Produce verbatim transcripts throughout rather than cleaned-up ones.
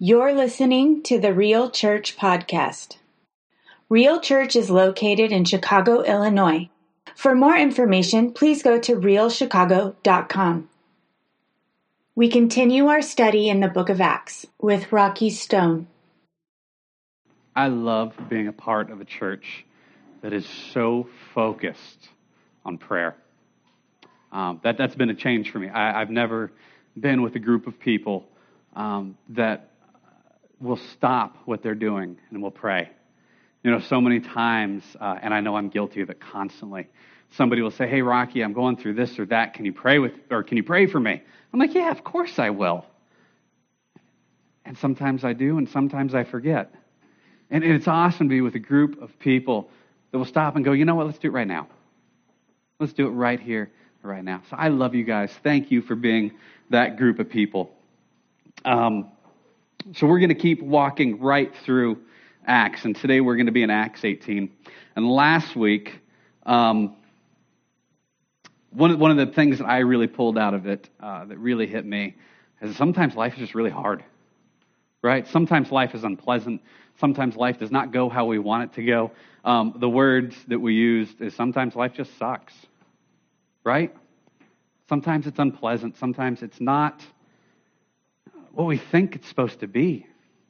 You're listening to the Real Church Podcast. Real Church is located in Chicago, Illinois. For more information, please go to real chicago dot com. We continue our study in the book of Acts with Rocky Stone. I love being a part of a church that is so focused on prayer. Um, that, that's been a change for me. I, I've never been with a group of people um, that will stop what they're doing and will pray. You know, so many times, uh, and I know I'm guilty of it constantly, somebody will say, "Hey, Rocky, I'm going through this or that. Can you pray with, or can you pray for me?" I'm like, "Yeah, of course I will." And sometimes I do, and sometimes I forget. And it's awesome to be with a group of people that will stop and go, "You know what, let's do it right now. Let's do it right here, right now." So I love you guys. Thank you for being that group of people. Um, so we're going to keep walking right through Acts, and today we're going to be in Acts eighteen. And last week, um, one of, one of the things that I really pulled out of it uh, that really hit me is sometimes life is just really hard, right? Sometimes life is unpleasant. Sometimes life does not go how we want it to go. Um, the words that we used is sometimes life just sucks, right? Sometimes it's unpleasant. Sometimes it's not what we think it's supposed to be.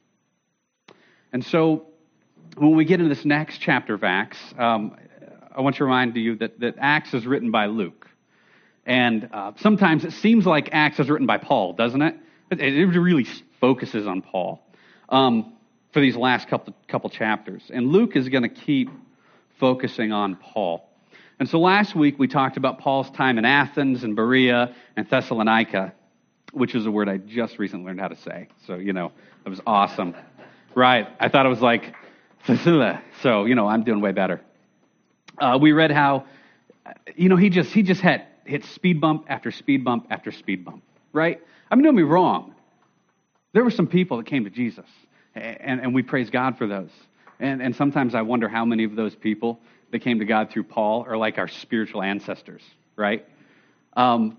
And so when we get into this next chapter of Acts, um, I want to remind you that, that Acts is written by Luke. And uh, sometimes it seems like Acts is written by Paul, doesn't it? It, it really focuses on Paul um, for these last couple, couple chapters. And Luke is going to keep focusing on Paul. And so last week we talked about Paul's time in Athens and Berea and Thessalonica, which is a word I just recently learned how to say. So, you know, it was awesome. Right. I thought it was like, so, you know, I'm doing way better. Uh, we read how, you know, he just he just had hit speed bump after speed bump after speed bump, right? I mean, don't get me wrong. There were some people that came to Jesus, and, and we praise God for those. And, and sometimes I wonder how many of those people that came to God through Paul are like our spiritual ancestors, right? Um,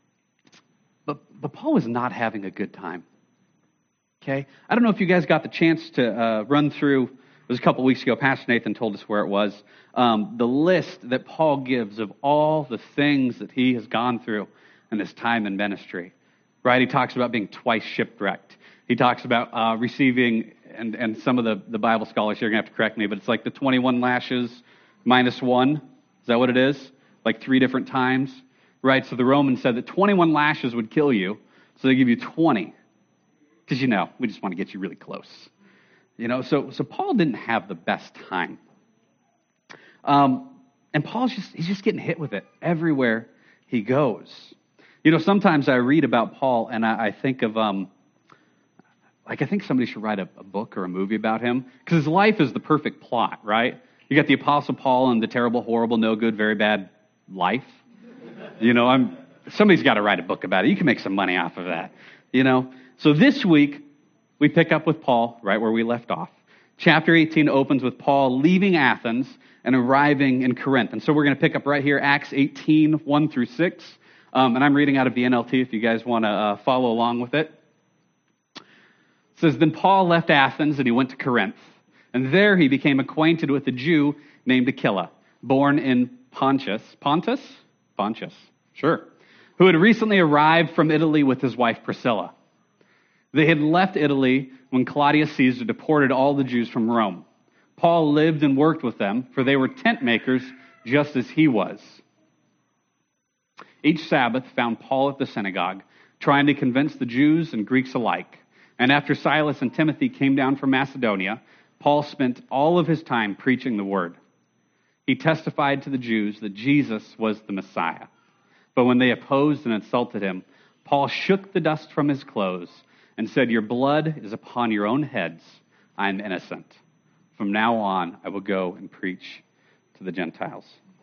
but, but Paul was not having a good time. Okay, I don't know if you guys got the chance to uh, run through, it was a couple weeks ago, Pastor Nathan told us where it was, um, the list that Paul gives of all the things that he has gone through in this time in ministry, right? He talks about being twice shipwrecked. He talks about uh, receiving, and, and some of the, the Bible scholars here are going to have to correct me, but it's like the twenty-one lashes minus one. Is that what it is? Like three different times, right? So the Romans said that twenty-one lashes would kill you, so they give you twenty. Because, you know, we just want to get you really close. You know, so so Paul didn't have the best time. Um, and Paul's just, he's just getting hit with it everywhere he goes. You know, sometimes I read about Paul and I, I think of, um, like, I think somebody should write a, a book or a movie about him. Because his life is the perfect plot, right? You got the Apostle Paul and the terrible, horrible, no good, very bad life. You know, I'm somebody's got to write a book about it. You can make some money off of that, you know. So this week, we pick up with Paul right where we left off. Chapter eighteen opens with Paul leaving Athens and arriving in Corinth. And so we're going to pick up right here, Acts eighteen, one through six. Um, and I'm reading out of the N L T if you guys want to uh, follow along with it. It says, "Then Paul left Athens and he went to Corinth. And there he became acquainted with a Jew named Aquila, born in Pontus. Pontus? Pontus, sure. Who had recently arrived from Italy with his wife Priscilla. They had left Italy when Claudius Caesar deported all the Jews from Rome. Paul lived and worked with them, for they were tent makers just as he was. Each Sabbath found Paul at the synagogue, trying to convince the Jews and Greeks alike. And after Silas and Timothy came down from Macedonia, Paul spent all of his time preaching the word. He testified to the Jews that Jesus was the Messiah. But when they opposed and insulted him, Paul shook the dust from his clothes and said, 'Your blood is upon your own heads. I am innocent. From now on, I will go and preach to the Gentiles.'"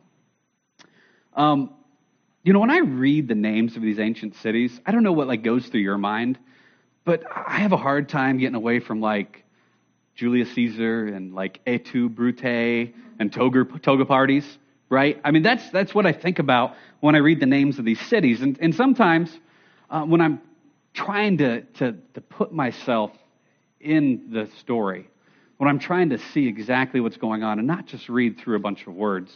Um, you know, when I read the names of these ancient cities, I don't know what like goes through your mind, but I have a hard time getting away from like Julius Caesar and like Et tu, Brute and toga, toga parties, right? I mean, that's that's what I think about when I read the names of these cities. And, and sometimes uh, when I'm trying to, to, to put myself in the story, when I'm trying to see exactly what's going on and not just read through a bunch of words,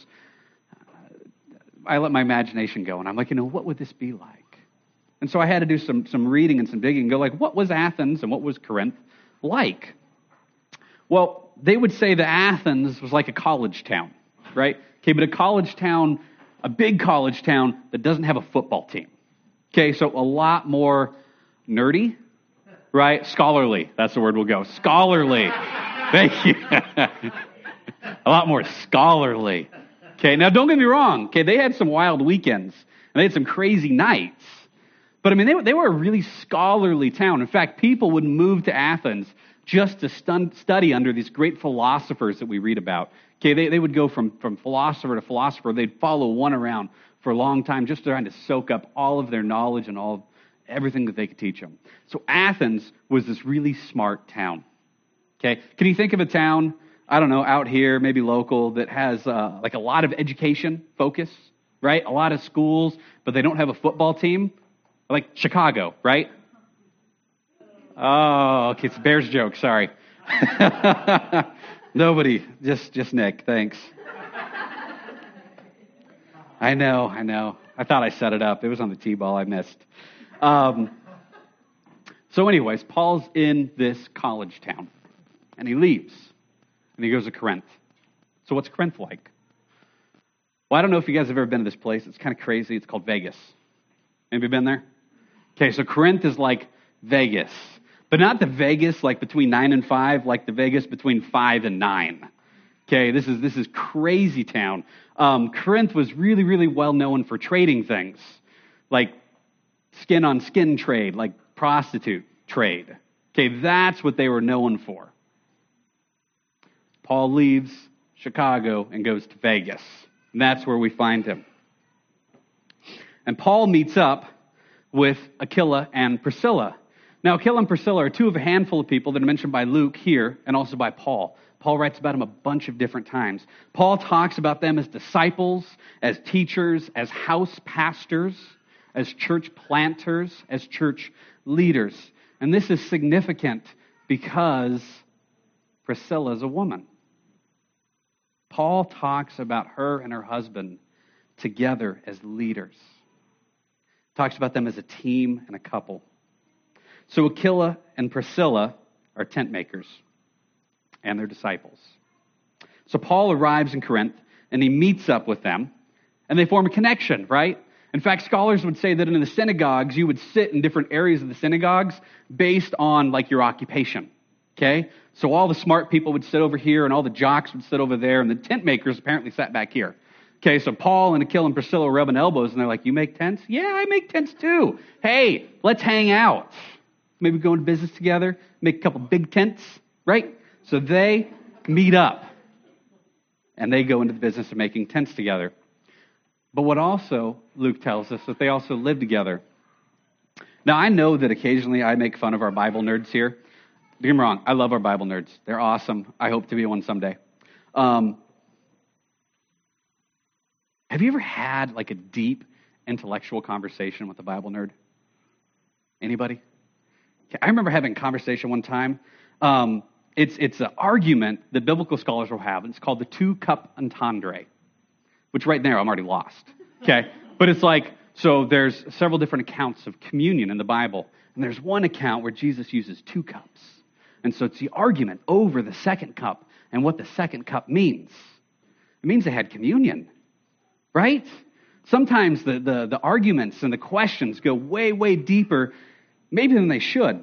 I let my imagination go, and I'm like, you know, what would this be like? And so I had to do some some reading and some digging and go like, what was Athens and what was Corinth like? Well, they would say that Athens was like a college town, right? Okay, but a college town, a big college town that doesn't have a football team. Okay, so a lot more nerdy, right? Scholarly, that's the word we'll go. Scholarly. Thank you. A lot more scholarly. Okay, now don't get me wrong. Okay, they had some wild weekends, and they had some crazy nights. But I mean, they, they were a really scholarly town. In fact, people would move to Athens just to stun, study under these great philosophers that we read about. Okay, they, they would go from, from philosopher to philosopher. They'd follow one around for a long time, just trying to soak up all of their knowledge and all of everything that they could teach them. So Athens was this really smart town. Okay, can you think of a town, I don't know, out here, maybe local, that has uh, like a lot of education focus, right? A lot of schools, but they don't have a football team? Like Chicago, right? Oh, okay, it's a Bears joke, sorry. Nobody, just just Nick, thanks. I know, I know. I thought I set it up. It was on the T-ball I missed. Um, so anyways, Paul's in this college town, and he leaves, and he goes to Corinth. So what's Corinth like? Well, I don't know if you guys have ever been to this place. It's kind of crazy. It's called Vegas. Anybody been there? Okay, so Corinth is like Vegas, but not the Vegas like between nine and five, like the Vegas between five and nine. Okay, this is this is crazy town. Um, Corinth was really, really well known for trading things, like skin on skin trade, like prostitute trade. Okay, that's what they were known for. Paul leaves Chicago and goes to Vegas, and that's where we find him. And Paul meets up with Aquila and Priscilla. Now, Aquila and Priscilla are two of a handful of people that are mentioned by Luke here and also by Paul. Paul writes about them a bunch of different times. Paul talks about them as disciples, as teachers, as house pastors, as church planters, as church leaders. And this is significant because Priscilla is a woman. Paul talks about her and her husband together as leaders. Talks about them as a team and a couple. So Aquila and Priscilla are tent makers, and they're disciples. So Paul arrives in Corinth, and he meets up with them, and they form a connection, right? In fact, scholars would say that in the synagogues, you would sit in different areas of the synagogues based on, like, your occupation, okay? So all the smart people would sit over here, and all the jocks would sit over there, and the tent makers apparently sat back here. Okay, so Paul and Aquila and Priscilla are rubbing elbows, and they're like, you make tents? Yeah, I make tents too. Hey, let's hang out. Maybe go into business together, make a couple big tents, right? So they meet up, and they go into the business of making tents together. But what also Luke tells us, that they also live together. Now, I know that occasionally I make fun of our Bible nerds here. Don't get me wrong, I love our Bible nerds. They're awesome. I hope to be one someday. Um, have you ever had like a deep intellectual conversation with a Bible nerd? Anybody? I remember having a conversation one time. Um, it's it's an argument that biblical scholars will have. It's called the two-cup entendre, which right there I'm already lost. Okay, but it's like, so there's several different accounts of communion in the Bible, and there's one account where Jesus uses two cups, and so it's the argument over the second cup and what the second cup means. It means they had communion, right? Sometimes the the, the arguments and the questions go way way deeper, maybe than they should.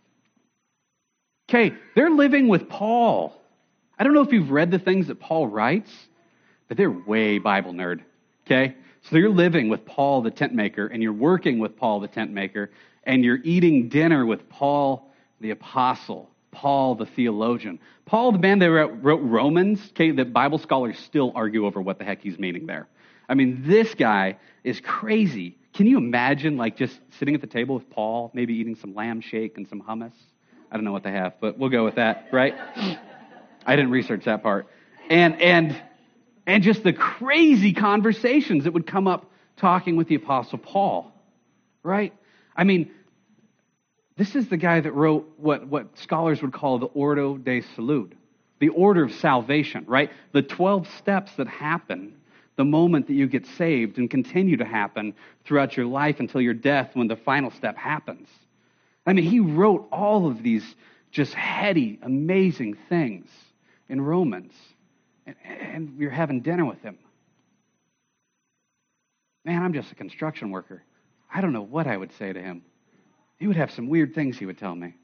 Okay, they're living with Paul. I don't know if you've read the things that Paul writes, but they're way Bible nerd. Okay, so you're living with Paul the tent maker, and you're working with Paul the tent maker, and you're eating dinner with Paul the apostle, Paul the theologian. Paul, the man that wrote Romans, okay, that Bible scholars still argue over what the heck he's meaning there. I mean, this guy is crazy. Can you imagine, like, just sitting at the table with Paul, maybe eating some lamb shake and some hummus? I don't know what they have, but we'll go with that, right? I didn't research that part. And and and just the crazy conversations that would come up talking with the Apostle Paul, right? I mean, This is the guy that wrote what, what scholars would call the Ordo de Salud, the order of salvation, right? The twelve steps that happen the moment that you get saved and continue to happen throughout your life until your death when the final step happens. I mean, he wrote all of these just heady, amazing things in Romans. And, and we're having dinner with him. Man, I'm just a construction worker. I don't know what I would say to him. He would have some weird things he would tell me.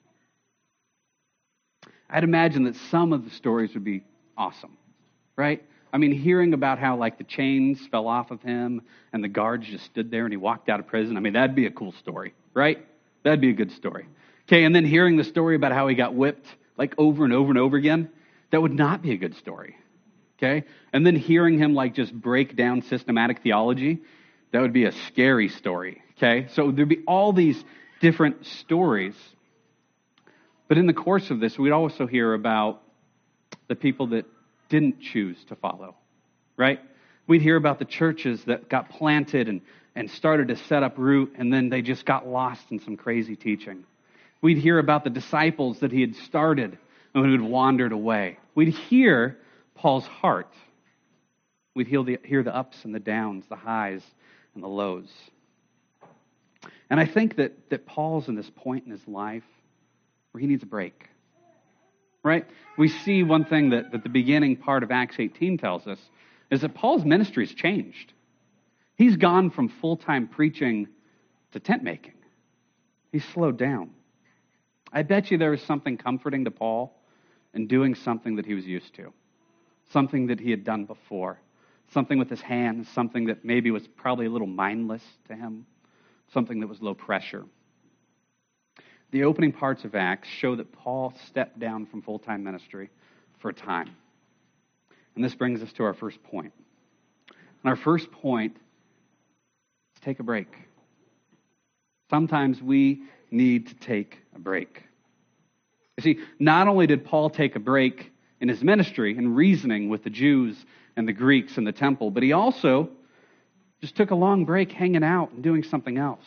I'd imagine that some of the stories would be awesome, right? I mean, hearing about how, like, the chains fell off of him and the guards just stood there and he walked out of prison. I mean, that'd be a cool story, right? That'd be a good story. Okay, and then hearing the story about how he got whipped, like, over and over and over again, that would not be a good story, okay? And then hearing him, like, just break down systematic theology, that would be a scary story, okay? So there'd be all these different stories. But in the course of this, we'd also hear about the people that didn't choose to follow, right? We'd hear about the churches that got planted and, and started to set up root, and then they just got lost in some crazy teaching. We'd hear about the disciples that he had started and who had wandered away. We'd hear Paul's heart. We'd hear the, hear the ups and the downs, the highs and the lows. And I think that, that Paul's in this point in his life where he needs a break, right? We see one thing that, that the beginning part of Acts eighteen tells us is that Paul's ministry has changed. He's gone from full-time preaching to tent making. He's slowed down. I bet you there was something comforting to Paul in doing something that he was used to, something that he had done before, something with his hands, something that maybe was probably a little mindless to him, something that was low pressure. The opening parts of Acts show that Paul stepped down from full-time ministry for a time. And this brings us to our first point. And our first point is take a break. Sometimes we need to take a break. You see, not only did Paul take a break in his ministry and reasoning with the Jews and the Greeks in the temple, but he also just took a long break hanging out and doing something else.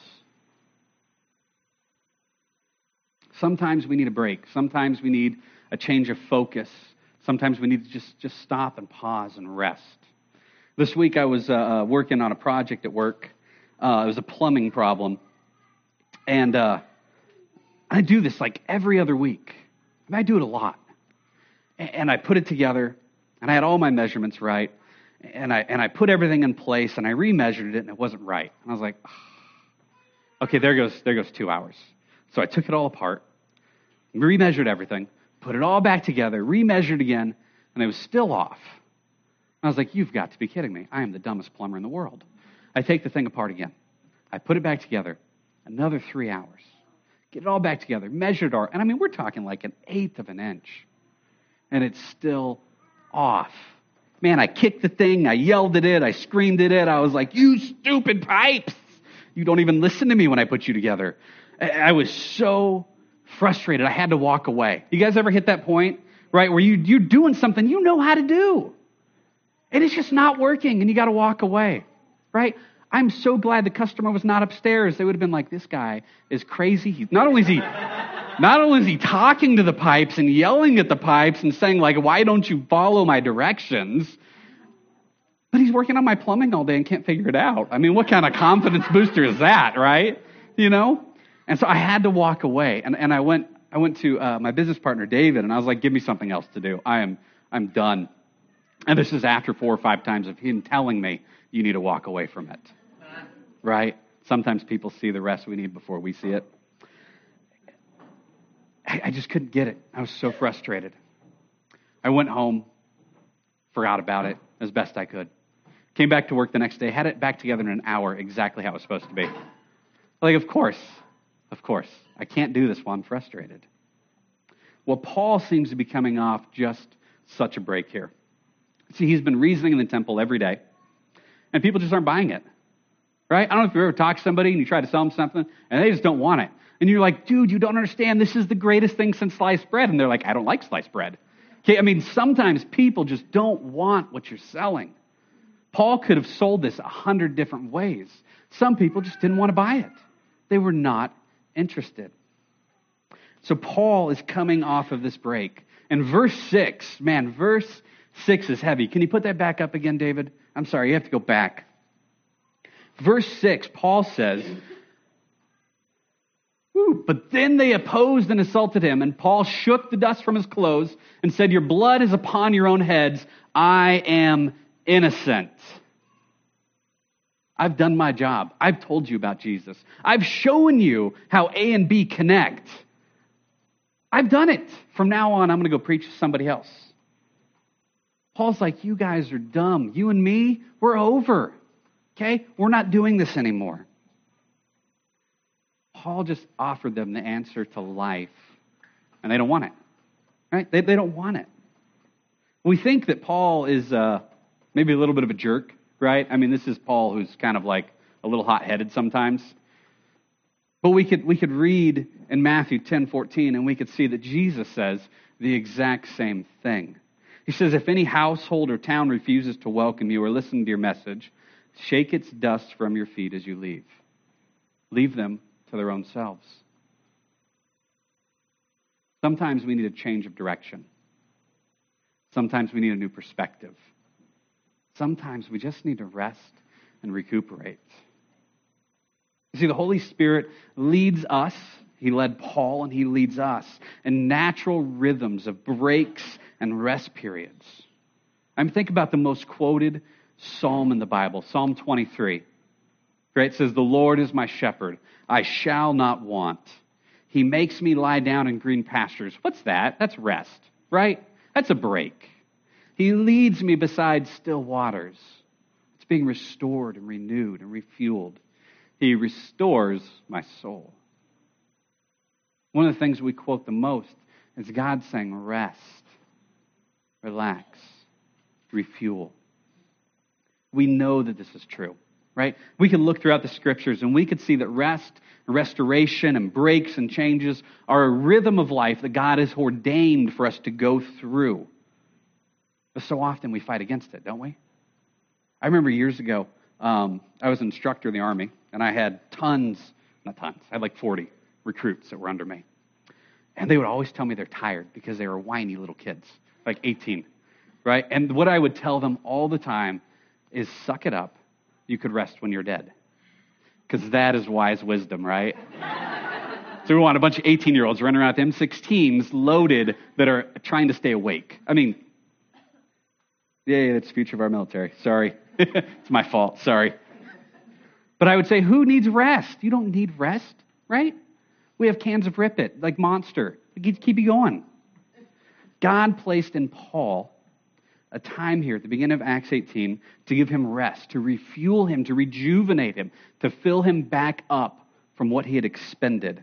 Sometimes we need a break. Sometimes we need a change of focus. Sometimes we need to just, just stop and pause and rest. This week I was uh, working on a project at work. Uh, it was a plumbing problem. And uh, I do this like every other week. I mean, I do it a lot. And I put it together, and I had all my measurements right. And I and I put everything in place, and I remeasured it, and it wasn't right. And I was like, oh. okay, there goes there goes two hours. So I took it all apart, remeasured everything, put it all back together, remeasured again, and it was still off. And I was like, you've got to be kidding me. I am the dumbest plumber in the world. I take the thing apart again. I put it back together, another three hours. Get it all back together, measured our, and I mean, we're talking like an eighth of an inch. And it's still off. Man, I kicked the thing, I yelled at it, I screamed at it. I was like, you stupid pipes! You don't even listen to me when I put you together. I was so frustrated, I had to walk away. You guys ever hit that point, right, where you, you're doing something you know how to do, and it's just not working, and you got to walk away, right? I'm so glad the customer was not upstairs. They would have been like, this guy is crazy. He's not only is he not only is he talking to the pipes and yelling at the pipes and saying, like, why don't you follow my directions? But he's working on my plumbing all day and can't figure it out. I mean, what kind of confidence booster is that, right? You know? And so I had to walk away. And, and I went I went to uh, my business partner, David, and I was like, give me something else to do. I am I'm done. And this is after four or five times of him telling me, you need to walk away from it. Right? Sometimes people see the rest we need before we see it. I, I just couldn't get it. I was so frustrated. I went home, forgot about it as best I could. Came back to work the next day, had it back together in an hour, exactly how it was supposed to be. Like, of course, of course, I can't do this while I'm frustrated. Well, Paul seems to be coming off just such a break here. See, he's been reasoning in the temple every day, and people just aren't buying it. Right? I don't know if you ever talk to somebody and you try to sell them something and they just don't want it. And you're like, dude, you don't understand. This is the greatest thing since sliced bread. And they're like, I don't like sliced bread. Okay, I mean, sometimes people just don't want what you're selling. Paul could have sold this a hundred different ways. Some people just didn't want to buy it. They were not interested. So Paul is coming off of this break. And verse six, man, verse six is heavy. Can you put that back up again, David? I'm sorry, you have to go back. Verse six, Paul says, but then they opposed and assaulted him, and Paul shook the dust from his clothes and said, your blood is upon your own heads. I am innocent. I've done my job. I've told you about Jesus. I've shown you how A and B connect. I've done it. From now on, I'm going to go preach to somebody else. Paul's like, you guys are dumb. You and me, we're over. Okay? We're not doing this anymore. Paul just offered them the answer to life, and they don't want it. Right? They, they don't want it. We think that Paul is uh, maybe a little bit of a jerk, right? I mean, this is Paul who's kind of like a little hot-headed sometimes. But we could we could read in Matthew ten fourteen, and we could see that Jesus says the exact same thing. He says, if any household or town refuses to welcome you or listen to your message, shake its dust from your feet as you leave. Leave them to their own selves. Sometimes we need a change of direction. Sometimes we need a new perspective. Sometimes we just need to rest and recuperate. You see, the Holy Spirit leads us. He led Paul and he leads us in natural rhythms of breaks and rest periods. I mean, think about the most quoted psalm in the Bible, Psalm twenty-three. Right? It says, the Lord is my shepherd. I shall not want. He makes me lie down in green pastures. What's that? That's rest, right? That's a break. He leads me beside still waters. It's being restored and renewed and refueled. He restores my soul. One of the things we quote the most is God saying, rest, relax, refuel. We know that this is true, right? We can look throughout the scriptures and we could see that rest, restoration, and breaks and changes are a rhythm of life that God has ordained for us to go through. But so often we fight against it, don't we? I remember years ago, um, I was an instructor in the Army, and I had tons, not tons, I had like forty recruits that were under me. And they would always tell me they're tired because they were whiny little kids, like eighteen, right? And what I would tell them all the time is suck it up. You could rest when you're dead. Because that is wise wisdom, right? So we want a bunch of eighteen-year-olds running around with M sixteens loaded that are trying to stay awake. I mean, yeah, that's the future of our military. Sorry. It's my fault. Sorry. But I would say, who needs rest? You don't need rest, right? We have cans of Rip It, like Monster. Keep you going. God placed in Paul a time here at the beginning of Acts eighteen to give him rest, to refuel him, to rejuvenate him, to fill him back up from what he had expended.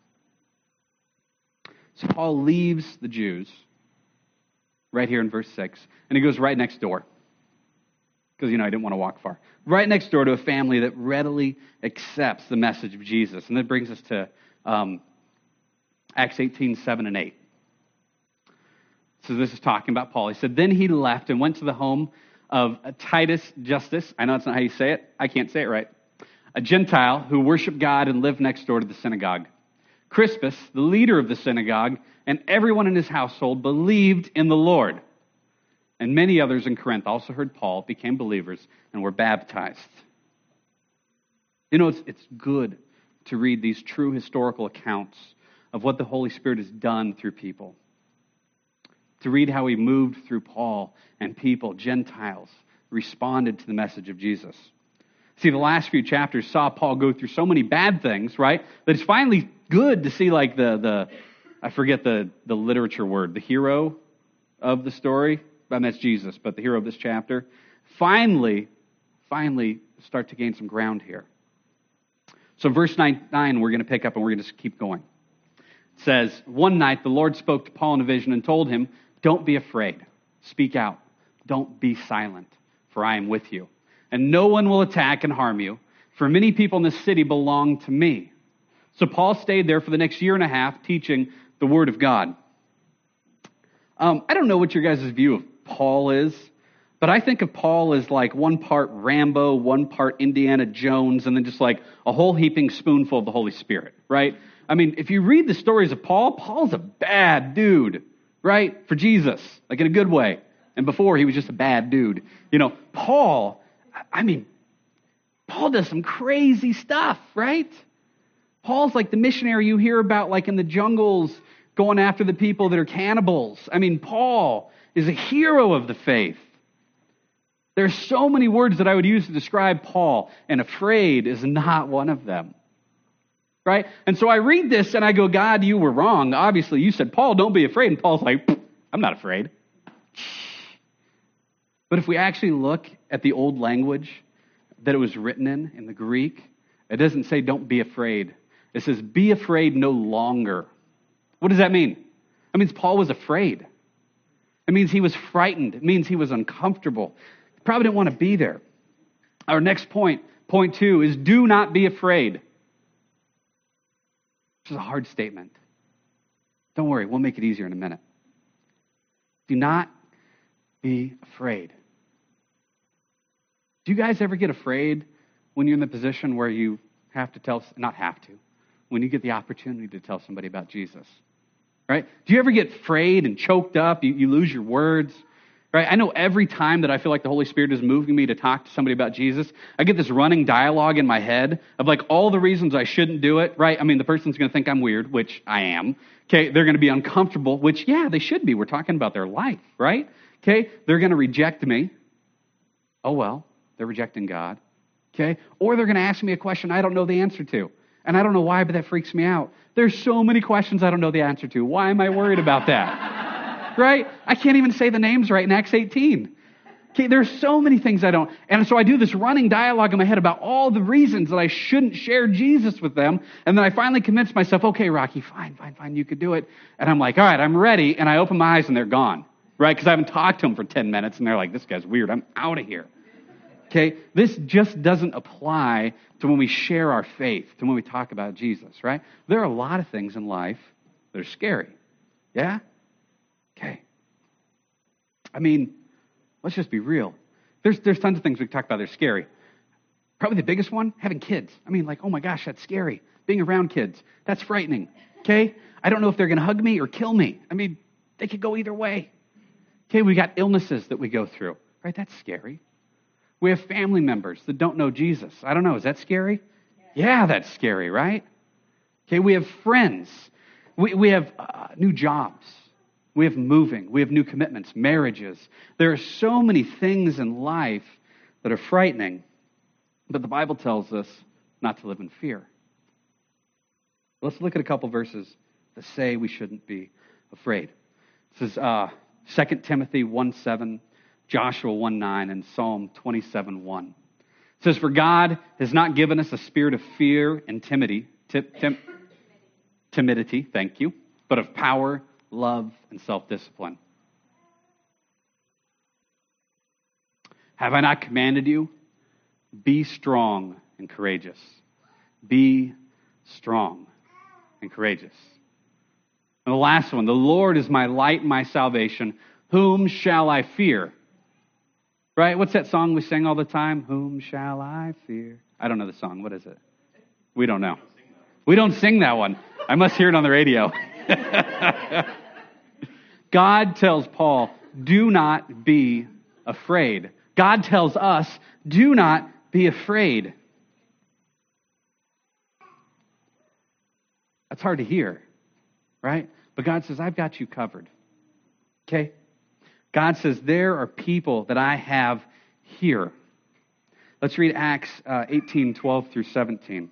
So Paul leaves the Jews right here in verse six, and he goes right next door. Because, you know, I didn't want to walk far. Right next door to a family that readily accepts the message of Jesus. And that brings us to um, Acts eighteen, seven and eight. So this is talking about Paul. He said, then he left and went to the home of Titus Justus. I know that's not how you say it. I can't say it right. A Gentile who worshiped God and lived next door to the synagogue. Crispus, the leader of the synagogue, and everyone in his household believed in the Lord. And many others in Corinth also heard Paul, became believers, and were baptized. You know, it's, it's good to read these true historical accounts of what the Holy Spirit has done through people. To read how he moved through Paul and people, Gentiles, responded to the message of Jesus. See, the last few chapters saw Paul go through so many bad things, right? That it's finally good to see like the, the I forget the, the literature word, the hero of the story. And that's Jesus, but the hero of this chapter, finally, finally start to gain some ground here. So verse nine, nine we're going to pick up and we're going to just keep going. It says, one night the Lord spoke to Paul in a vision and told him, don't be afraid. Speak out. Don't be silent, for I am with you. And no one will attack and harm you, for many people in this city belong to me. So Paul stayed there for the next year and a half teaching the word of God. Um, I don't know what your guys' view of Paul is, but I think of Paul as like one part Rambo, one part Indiana Jones, and then just like a whole heaping spoonful of the Holy Spirit, right? I mean, if you read the stories of Paul, Paul's a bad dude, right? For Jesus, like in a good way. And before, he was just a bad dude. You know, Paul, I mean, Paul does some crazy stuff, right? Paul's like the missionary you hear about, like in the jungles, going after the people that are cannibals. I mean, Paul is a hero of the faith. There's so many words that I would use to describe Paul, and afraid is not one of them. Right? And so I read this and I go, God, you were wrong. Obviously, you said, Paul, don't be afraid. And Paul's like, I'm not afraid. But if we actually look at the old language that it was written in, in the Greek, it doesn't say don't be afraid. It says be afraid no longer. What does that mean? It means Paul was afraid. It means he was frightened. It means he was uncomfortable. He probably didn't want to be there. Our next point, point two, is do not be afraid. Which is a hard statement. Don't worry, we'll make it easier in a minute. Do not be afraid. Do you guys ever get afraid when you're in the position where you have to tell, not have to, when you get the opportunity to tell somebody about Jesus? Right? Do you ever get afraid and choked up? You, you lose your words? Right? I know every time that I feel like the Holy Spirit is moving me to talk to somebody about Jesus, I get this running dialogue in my head of like all the reasons I shouldn't do it, right? I mean, the person's going to think I'm weird, which I am. Okay, they're going to be uncomfortable, which, yeah, they should be. We're talking about their life, right? Okay, they're going to reject me. Oh, well, they're rejecting God. Okay, or they're going to ask me a question I don't know the answer to. And I don't know why, but that freaks me out. There's so many questions I don't know the answer to. Why am I worried about that? Right? I can't even say the names right in Acts eighteen. Okay, there's so many things I don't. And so I do this running dialogue in my head about all the reasons that I shouldn't share Jesus with them. And then I finally convince myself, okay, Rocky, fine, fine, fine, you could do it. And I'm like, all right, I'm ready. And I open my eyes and they're gone. Right? Because I haven't talked to them for ten minutes. And they're like, this guy's weird. I'm out of here. Okay, this just doesn't apply to when we share our faith, to when we talk about Jesus, right? There are a lot of things in life that are scary. Yeah? Okay. I mean, let's just be real. There's there's tons of things we can talk about that are scary. Probably the biggest one, having kids. I mean, like, oh my gosh, that's scary. Being around kids, that's frightening. Okay? I don't know if they're going to hug me or kill me. I mean, they could go either way. Okay, we got illnesses that we go through, right? That's scary. We have family members that don't know Jesus. I don't know, is that scary? Yeah, yeah that's scary, right? Okay, we have friends. We, we have uh, new jobs. We have moving. We have new commitments, marriages. There are so many things in life that are frightening, but the Bible tells us not to live in fear. Let's look at a couple verses that say we shouldn't be afraid. This is uh, Second Timothy one seven. Joshua one nine and Psalm twenty-seven one. It says, for God has not given us a spirit of fear and timidity, tim, tim, timidity, thank you, but of power, love, and self-discipline. Have I not commanded you? Be strong and courageous. Be strong and courageous. And the last one, the Lord is my light and my salvation. Whom shall I fear? Right? What's that song we sing all the time? Whom shall I fear? I don't know the song. What is it? We don't know. We don't sing that one. I must hear it on the radio. God tells Paul, do not be afraid. God tells us, do not be afraid. That's hard to hear, right? But God says, I've got you covered. Okay? God says, there are people that I have here. Let's read Acts uh, eighteen, twelve through seventeen.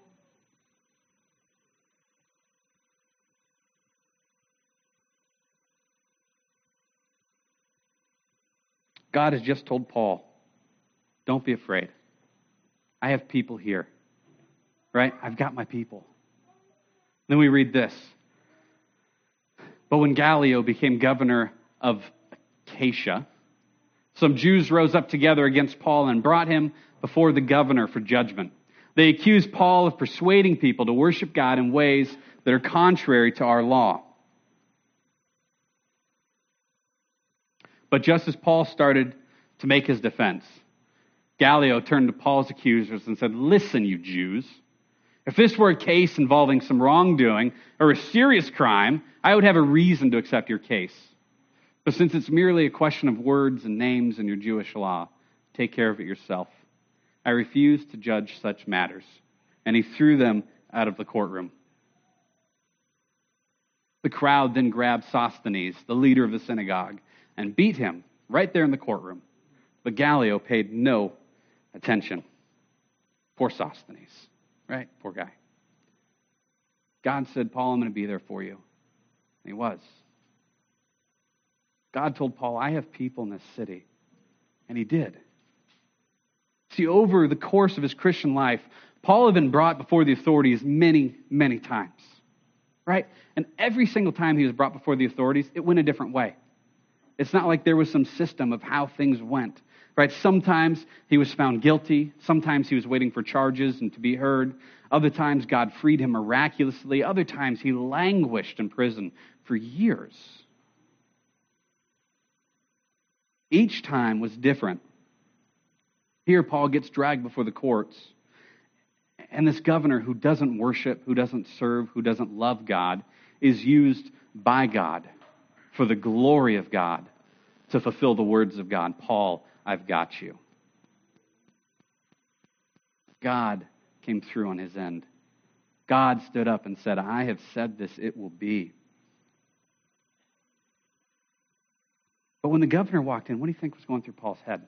God has just told Paul, don't be afraid. I have people here. Right? I've got my people. Then we read this. But when Gallio became governor of Acacia, some Jews rose up together against Paul and brought him before the governor for judgment. They accused Paul of persuading people to worship God in ways that are contrary to our law. But just as Paul started to make his defense, Gallio turned to Paul's accusers and said, listen, you Jews, If this were a case involving some wrongdoing or a serious crime, I would have a reason to accept your case. But since it's merely a question of words and names in your Jewish law, take care of it yourself. I refuse to judge such matters. And he threw them out of the courtroom. The crowd then grabbed Sosthenes, the leader of the synagogue, and beat him right there in the courtroom. But Gallio paid no attention. Poor Sosthenes, right? Poor guy. God said, Paul, I'm going to be there for you. And he was. God told Paul, I have people in this city. And he did. See, over the course of his Christian life, Paul had been brought before the authorities many, many times. Right? And every single time he was brought before the authorities, it went a different way. It's not like there was some system of how things went. Right? Sometimes he was found guilty. Sometimes he was waiting for charges and to be heard. Other times God freed him miraculously. Other times he languished in prison for years. Each time was different. Here Paul gets dragged before the courts. And this governor who doesn't worship, who doesn't serve, who doesn't love God, is used by God for the glory of God to fulfill the words of God. Paul, I've got you. God came through on his end. God stood up and said, I have said this, it will be. But when the governor walked in, what do you think was going through Paul's head?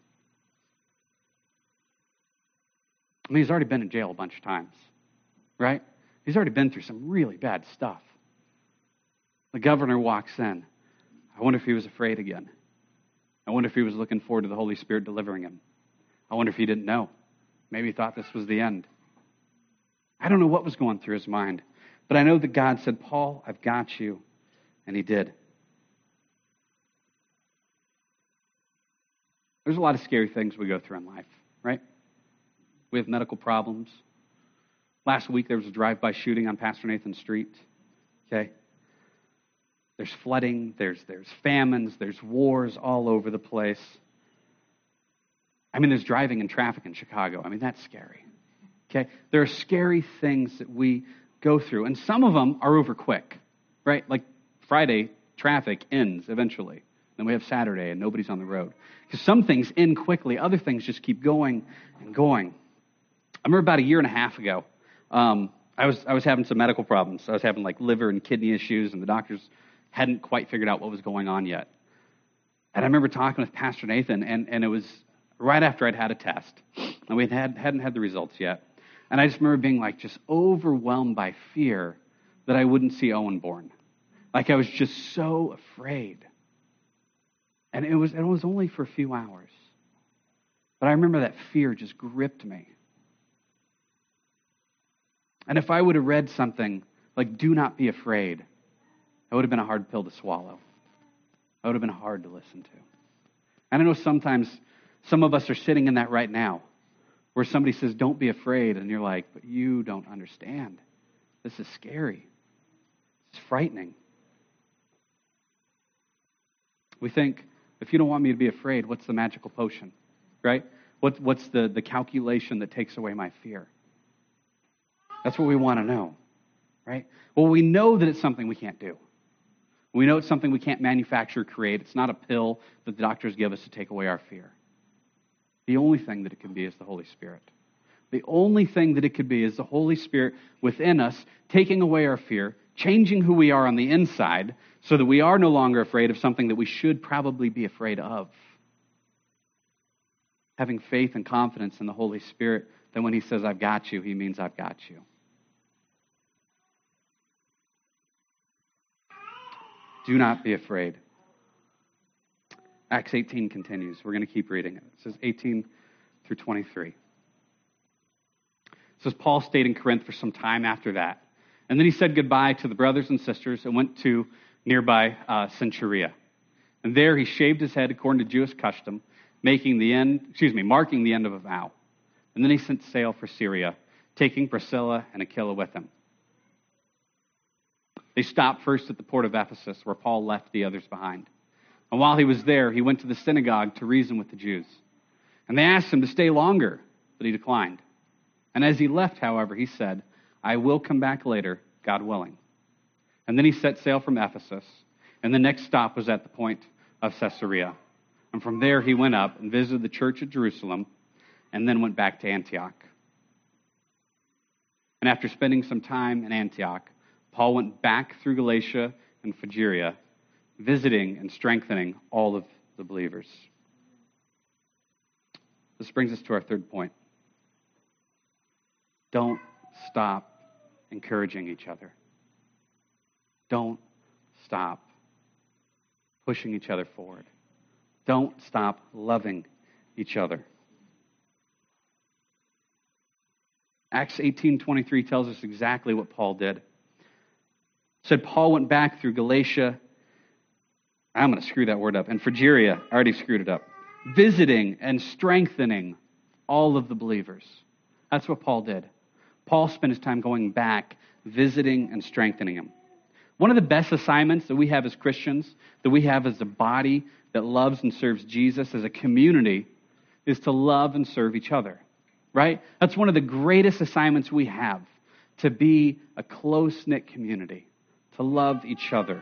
I mean, he's already been in jail a bunch of times, right? He's already been through some really bad stuff. The governor walks in. I wonder if he was afraid again. I wonder if he was looking forward to the Holy Spirit delivering him. I wonder if he didn't know. Maybe he thought this was the end. I don't know what was going through his mind, but I know that God said, Paul, I've got you, and he did. There's a lot of scary things we go through in life, right? We have medical problems. Last week there was a drive-by shooting on Pastor Nathan Street. Okay? There's flooding, there's there's famines, there's wars all over the place. I mean, there's driving in traffic in Chicago. I mean, that's scary. Okay? There are scary things that we go through, and some of them are over quick, right? Like Friday, traffic ends eventually. Then we have Saturday and nobody's on the road. Because some things end quickly, other things just keep going and going. I remember about a year and a half ago, um, I was I was having some medical problems. I was having like liver and kidney issues, and the doctors hadn't quite figured out what was going on yet. And I remember talking with Pastor Nathan, and, and it was right after I'd had a test, and we had hadn't had the results yet. And I just remember being like just overwhelmed by fear that I wouldn't see Owen born. Like I was just so afraid. And it was it was only for a few hours. But I remember that fear just gripped me. And if I would have read something like, do not be afraid, that would have been a hard pill to swallow. That would have been hard to listen to. And I know sometimes some of us are sitting in that right now, where somebody says, don't be afraid, and you're like, but you don't understand. This is scary. It's frightening. We think, if you don't want me to be afraid, what's the magical potion, right? What, what's the, the calculation that takes away my fear? That's what we want to know, right? Well, we know that it's something we can't do. We know it's something we can't manufacture or create. It's not a pill that the doctors give us to take away our fear. The only thing that it can be is the Holy Spirit. The only thing that it could be is the Holy Spirit within us, taking away our fear, changing who we are on the inside so that we are no longer afraid of something that we should probably be afraid of. Having faith and confidence in the Holy Spirit, that when he says, I've got you, he means I've got you. Do not be afraid. Acts eighteen continues. We're going to keep reading it. It says eighteen through twenty-three. It says Paul stayed in Corinth for some time after that. And then he said goodbye to the brothers and sisters and went to nearby uh, Centuria. And there he shaved his head according to Jewish custom, making the end, excuse me, marking the end of a vow. And then he sent sail for Syria, taking Priscilla and Aquila with him. They stopped first at the port of Ephesus, where Paul left the others behind. And while he was there, he went to the synagogue to reason with the Jews. And they asked him to stay longer, but he declined. And as he left, however, he said, I will come back later, God willing. And then he set sail from Ephesus, and the next stop was at the point of Caesarea. And from there he went up and visited the church at Jerusalem, and then went back to Antioch. And after spending some time in Antioch, Paul went back through Galatia and Phrygia, visiting and strengthening all of the believers. This brings us to our third point. Don't stop encouraging each other. Don't stop pushing each other forward. Don't stop loving each other. Acts eighteen twenty-three tells us exactly what Paul did. It said Paul went back through Galatia. I'm going to screw that word up. And Phrygia, I already screwed it up. Visiting and strengthening all of the believers. That's what Paul did. Paul spent his time going back, visiting and strengthening them. One of the best assignments that we have as Christians, that we have as a body that loves and serves Jesus, as a community, is to love and serve each other. Right? That's one of the greatest assignments we have, to be a close-knit community, to love each other.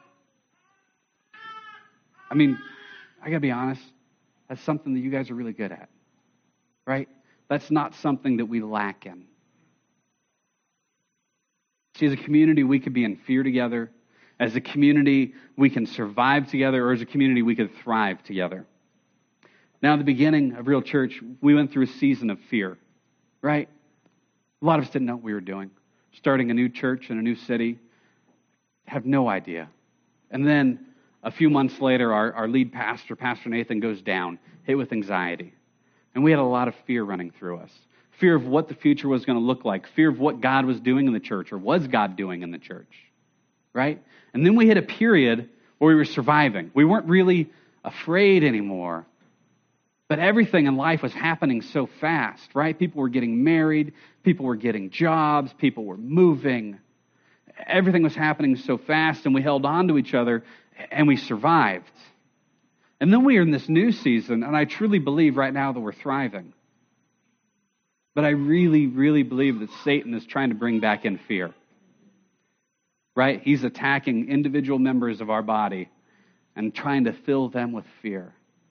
I mean, I gotta be honest, that's something that you guys are really good at, right? That's not something that we lack in. See, as a community, we could be in fear together. As a community, we can survive together, or as a community, we could thrive together. Now, at the beginning of Real Church, we went through a season of fear, right? A lot of us didn't know what we were doing. Starting a new church in a new city, have no idea. And then a few months later, our, our lead pastor, Pastor Nathan, goes down, hit with anxiety. And we had a lot of fear running through us. Fear of what the future was going to look like. Fear of what God was doing in the church, or was God doing in the church, right? And then we hit a period where we were surviving. We weren't really afraid anymore. But everything in life was happening so fast, right? People were getting married. People were getting jobs. People were moving. Everything was happening so fast, and we held on to each other, and we survived. And then we are in this new season, and I truly believe right now that we're thriving. But I really, really believe that Satan is trying to bring back in fear. Right? He's attacking individual members of our body and trying to fill them with fear.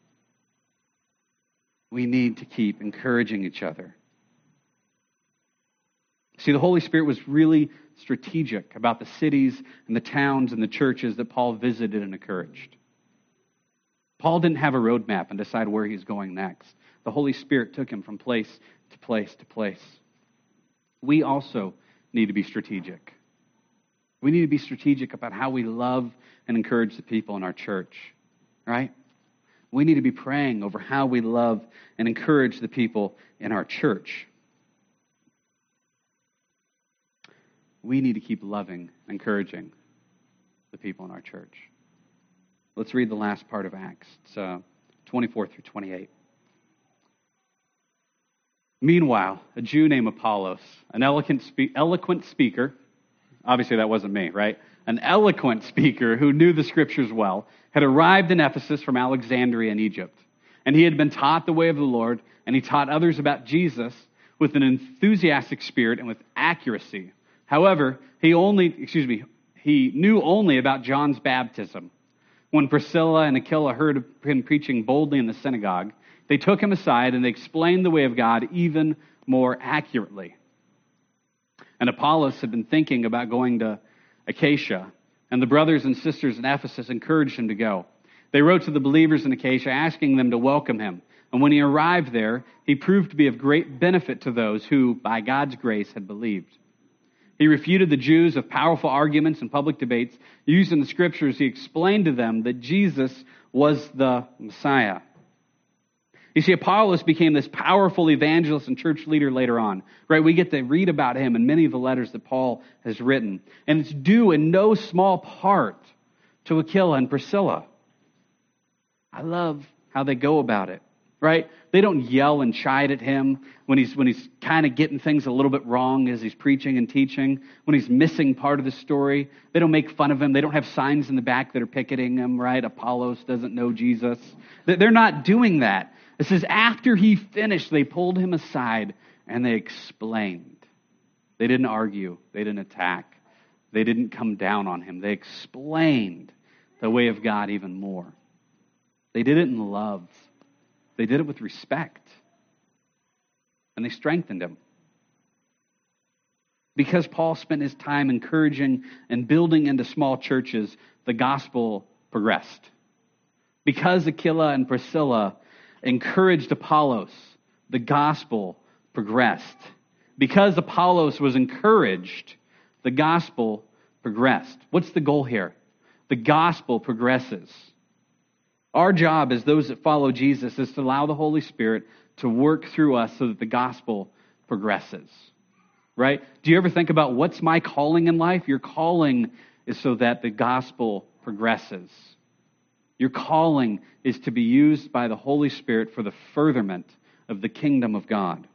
We need to keep encouraging each other. See, the Holy Spirit was really strategic about the cities and the towns and the churches that Paul visited and encouraged. Paul didn't have a roadmap and decide where he's going next. The Holy Spirit took him from place to place to place. We also need to be strategic. We need to be strategic about how we love and encourage the people in our church, right? We need to be praying over how we love and encourage the people in our church. We need to keep loving and encouraging the people in our church. Let's read the last part of Acts. It's uh, twenty-four through twenty-eight. Meanwhile, a Jew named Apollos, an eloquent, spe- eloquent speaker, obviously that wasn't me, right? An eloquent speaker who knew the scriptures well, had arrived in Ephesus from Alexandria in Egypt. And he had been taught the way of the Lord, and he taught others about Jesus with an enthusiastic spirit and with accuracy. However, he only, excuse me, he knew only about John's baptism. When Priscilla and Aquila heard him preaching boldly in the synagogue, they took him aside and they explained the way of God even more accurately. And Apollos had been thinking about going to Achaia, and the brothers and sisters in Ephesus encouraged him to go. They wrote to the believers in Achaia asking them to welcome him. And when he arrived there, he proved to be of great benefit to those who, by God's grace, had believed. He refuted the Jews with powerful arguments and public debates. Used in the scriptures, he explained to them that Jesus was the Messiah. You see, Apollos became this powerful evangelist and church leader later on, right? We get to read about him in many of the letters that Paul has written. And it's due in no small part to Aquila and Priscilla. I love how they go about it, right? They don't yell and chide at him when he's when he's kind of getting things a little bit wrong as he's preaching and teaching, when he's missing part of the story. They don't make fun of him. They don't have signs in the back that are picketing him, right? Apollos doesn't know Jesus. They're not doing that. It says after he finished, they pulled him aside and they explained. They didn't argue. They didn't attack. They didn't come down on him. They explained the way of God even more. They did it in love. They did it with respect. And they strengthened him. Because Paul spent his time encouraging and building into small churches, the gospel progressed. Because Aquila and Priscilla encouraged Apollos, the gospel progressed. Because Apollos was encouraged, the gospel progressed. What's the goal here? The gospel progresses. Our job as those that follow Jesus is to allow the Holy Spirit to work through us so that the gospel progresses. Right? Do you ever think about what's my calling in life? Your calling is so that the gospel progresses. Your calling is to be used by the Holy Spirit for the furtherment of the kingdom of God.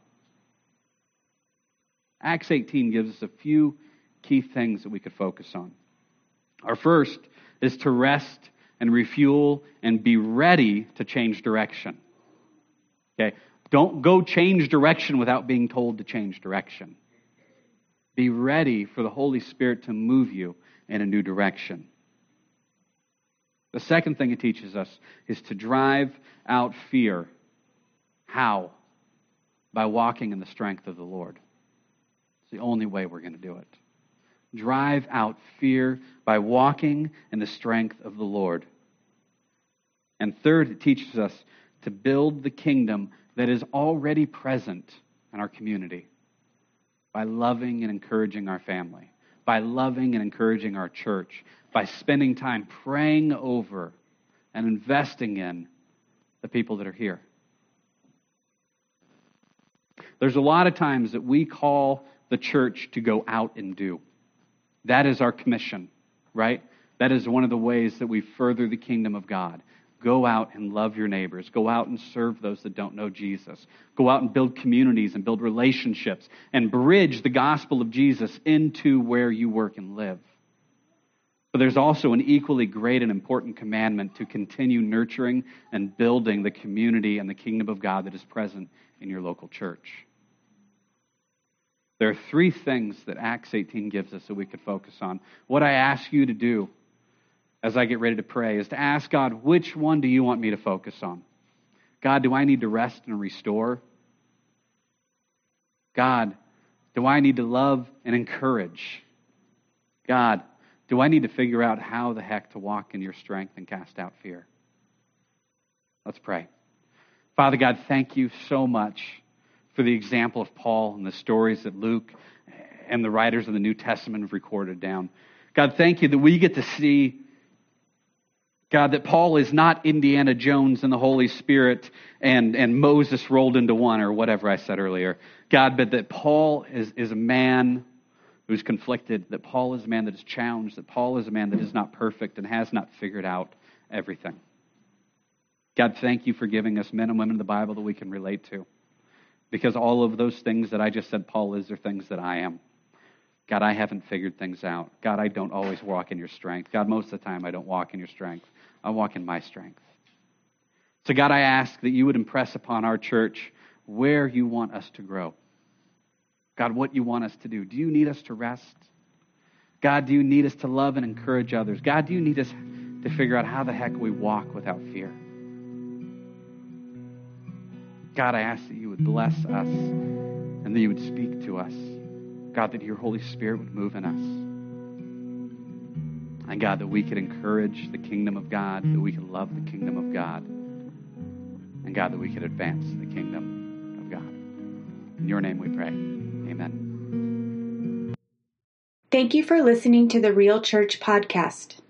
Acts eighteen gives us a few key things that we could focus on. Our first is to rest and refuel and be ready to change direction. Okay? Don't go change direction without being told to change direction. Be ready for the Holy Spirit to move you in a new direction. The second thing it teaches us is to drive out fear. How? By walking in the strength of the Lord. It's the only way we're going to do it. Drive out fear by walking in the strength of the Lord. And third, it teaches us to build the kingdom that is already present in our community by loving and encouraging our family, by loving and encouraging our church, by spending time praying over and investing in the people that are here. There's a lot of times that we call the church to go out and do. That is our commission, right? That is one of the ways that we further the kingdom of God. Go out and love your neighbors. Go out and serve those that don't know Jesus. Go out and build communities and build relationships and bridge the gospel of Jesus into where you work and live. But there's also an equally great and important commandment to continue nurturing and building the community and the kingdom of God that is present in your local church. There are three things that Acts eighteen gives us that we could focus on. What I ask you to do as I get ready to pray is to ask God, which one do you want me to focus on? God, do I need to rest and restore? God, do I need to love and encourage? God, do I need to figure out how the heck to walk in your strength and cast out fear? Let's pray. Father God, thank you so much for the example of Paul and the stories that Luke and the writers of the New Testament have recorded down. God, thank you that we get to see, God, that Paul is not Indiana Jones and the Holy Spirit and, and Moses rolled into one or whatever I said earlier. God, but that Paul is, is a man who's conflicted, that Paul is a man that is challenged, that Paul is a man that is not perfect and has not figured out everything. God, thank you for giving us men and women in the Bible that we can relate to. Because all of those things that I just said Paul is are things that I am. God, I haven't figured things out. God, I don't always walk in your strength. God, most of the time I don't walk in your strength. I walk in my strength. So God, I ask that you would impress upon our church where you want us to grow. God, what you want us to do. Do you need us to rest? God, do you need us to love and encourage others? God, do you need us to figure out how the heck we walk without fear? God, I ask that you would bless us and that you would speak to us. God, that your Holy Spirit would move in us. And God, that we could encourage the kingdom of God, that we could love the kingdom of God. And God, that we could advance the kingdom of God. In your name we pray. Amen. Thank you for listening to the Real Church podcast.